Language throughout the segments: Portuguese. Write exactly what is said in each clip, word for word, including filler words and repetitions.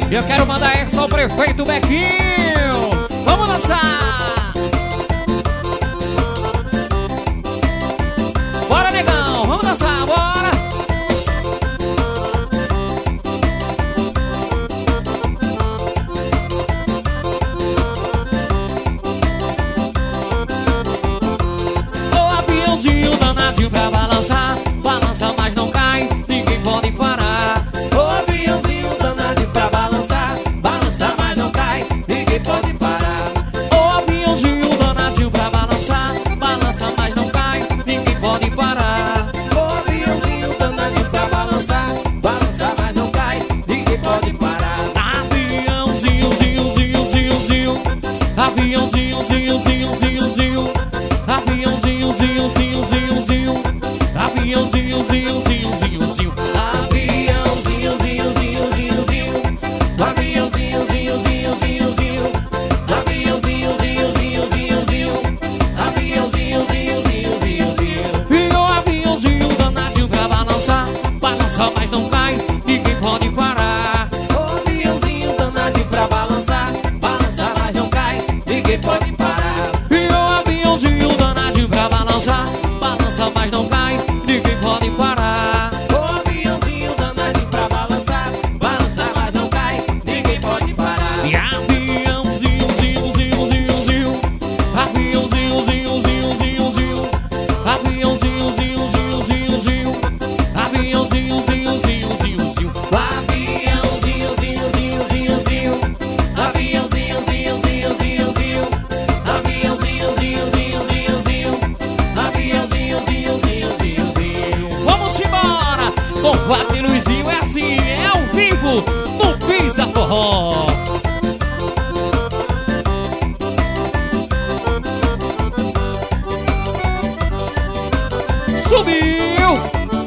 Eu quero mandar essa ao prefeito Bequinho. Vamos dançar. Bora, negão, vamos dançar, bora. O aviãozinho danadinho pra balançar, balança mas não cai, ninguém pode parar. O aviãozinho danadinho pra balançar, balança mas não cai, ninguém pode parar. O aviãozinho danadinho pra balançar, balança mas não cai, ninguém pode parar. O aviãozinho danadinho pra balançar, balança mas não cai, ninguém pode parar. Aviãozinho, zinho, zinho, zinho, zinho. Aviãozinho, zinho, zinho, zinho, zinho. Aviãozinho, zinho, zinho, zinho, zinho. Aviãozinho, zinho, zinho, zinho, zinho. Aviãozinho, zinho, zinho, zinho, zinho. Aviãozinho, zinho, zinho, zinho, zinho. Aviãozinho, zinho, zinho, zinho, zinho. Aviãozinho, zinho, zinho, zinho, zinho. E o aviãozinho danadinho pra balançar, balança mas não cai, ninguém pode parar. O aviãozinho danadinho pra balançar, balança mas não cai, ninguém pode parar. E o aviãozinho danadinho pra balançar, balança mas não cai, ninguém pode parar. O aviãozinho danadinho pra balançar, balança mas não cai, ninguém pode parar. E aviãozinho, zinho, zinho, zinho, zinho. Aviãozinho, zinho, zinho, zinho, zinho. Aviãozinho, zinho, zinho, zinho, zinho. Aviãozinho, zinho, zinho, zinho, zinho. Aviãozinho, zinho, zinho, zinho, zinho. Aviãozinho, zinho, zinho, zinho, zinho. Aviãozinho, zinho, zinho, zinho, zinho. Aviãozinho, zinho, zinho, zinho, zinho. Vamos embora! Com Wagner e Luizinho é assim, é ao vivo, no Pisa Forró. Subiu!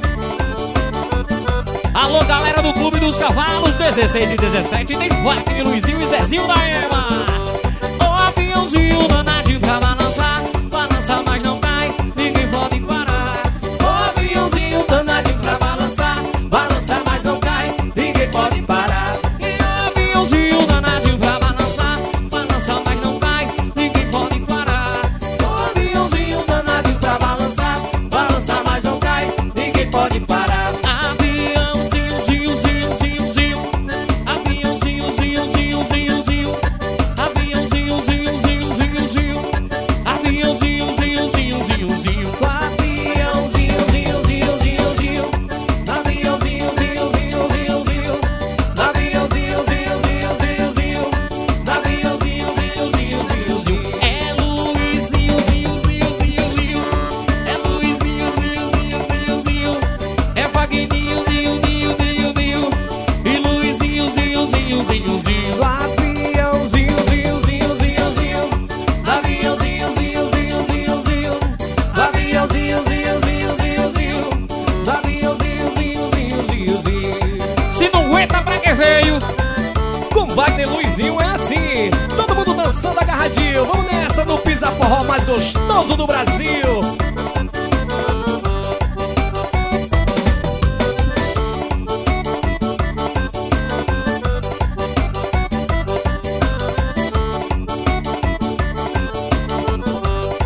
Alô, galera do Clube dos Cavalos, dezesseis e dezessete, tem Wagner, Luizinho e Zezinho da Ema. O aviãozinho danadinho pra balançar, balança mas não cai, ninguém pode parar. O aviãozinho danadinho pra balançar, balança mas não cai, ninguém pode parar. E o aviãozinho danadinho pra balançar, balança mas não cai, ninguém pode parar. O aviãozinho danadinho pra balançar, balança mas não cai, ninguém pode parar. Aviãozinho, zinho, zinho, zinho, zinho. Aviãozinho, zinho, zinho, zinho, zinho. Aviãozinho, zinho, zinho, zinho, zinho. Aviãozinho, zinho, zinho, zinho, zinho. Aviãozinho, zinho, zinho, zinho, zinho. Aviãozinho, zinho, zinho, zinho, zinho. Aviãozinho, zinho, zinho, zinho, zinho. Aviãozinho, zinho, zinho, zinho, zinho. É Luizinho, zinho, zinho, zinho, zinho. É Luizinho, zinho, zinho, zinho, zinho. É Wagninho, zinho, zinho, zinho, zinho. E Luizinho, zinho, zinho, zinho, zinho. Aviãozinho, zinho, zinho, zinho, zinho. Aviãozinho, zinho, zinho, zinho, zinho. Aviãozinho, zinho, zinho, zinho, zinho. Aviãozinho, zinho, zinho, zinho, zinho. Se não aguenta, pra que veio? Com Wagner e Luizinho é assim, todo mundo dançando agarradinho. Vamos nessa no Pisa Forró mais gostoso do Brasil.